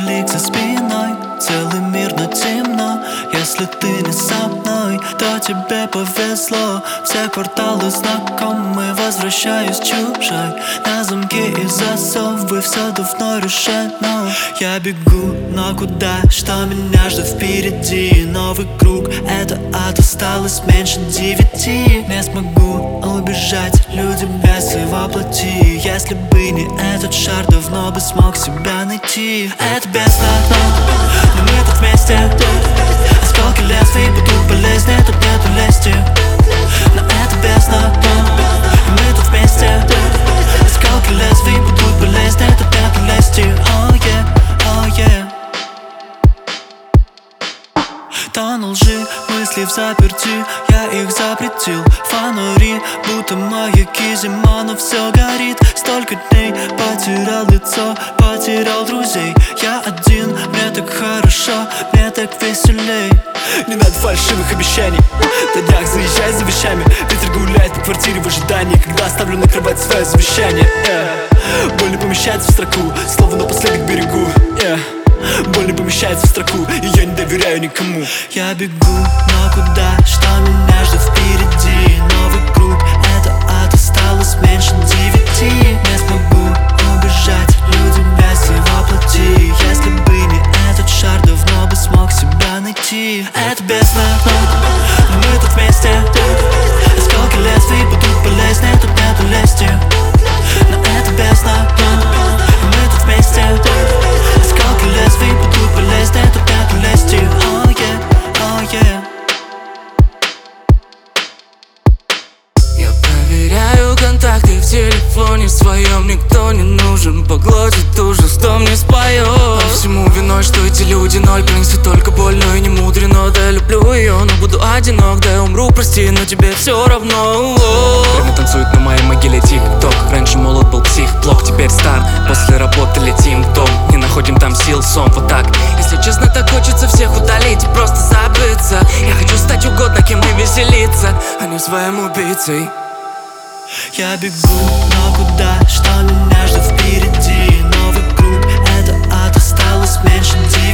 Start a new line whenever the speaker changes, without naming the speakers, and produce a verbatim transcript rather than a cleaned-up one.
столик за спиной, целый мир, но темно. Если ты не со мной, то тебе повезло. Все кварталы знакомы, возвращаюсь чужой. На замки и засовы все давно решено. Я бегу, но куда, что меня ждет впереди? Новый круг, это ад, осталось меньше девяти. Не смогу убежать, люди без его плоти. Если бы не этот шар, давно бы смог себя найти. Это бездна, но мы тут вместе. Осколки лезвий будут полезнее, тут нету лести. Но это бездна, мы тут вместе. Осколки лезвий будут полезнее, тут нету лести. Oh yeah, oh yeah. Тону лжи, мысли в заперти, я их запретил. Фонари, будто маяки, зима, но все горит. Столько дней потерял лицо, потерял друзей. Я один, мне так хорошо, мне так веселей. Не надо фальшивых обещаний, на днях заезжай за вещами. Ветер гуляет по квартире в ожидании, когда оставлю на кровать свое завещание. yeah. Боль не помещается в строку, слово напоследок берегу. yeah. Боль не помещается в строку, и я не доверяю никому. Я бегу, но куда, что меня ждет впереди? Новый круг, это ад, осталось меньше девяти. Не смогу убежать, люди без его плоти. Если бы не этот шар, давно бы смог себя найти. Это бездна, но мы тут вместе. Осколки лезвий будут полезнее, тут нету лести. Но это бездна, мы тут вместе. Осколки лезвий будут полезнее, тут нету лести. Oh yeah, oh yeah.
Я проверяю контакты в телефоне своем. Никто не нужен, поглотит ужас, кто мне споет. А всему виной, что эти люди ноль принесут только боль, но и не мудрено. Да, люблю ее, но буду одинок, да, я умру, прости, но тебе все равно. Время танцует на моей могиле тик-ток. Раньше молод был псих, плох, теперь стар. После работы летим в дом, не находим там сил, сон, вот так. Если честно, так хочется всех удалить и просто забыться. Я хочу стать угодно кем и веселиться, а не своим убийцей.
Я бегу, но куда, что меня ждет впереди? Новый круг, это ад, осталось меньше девяти.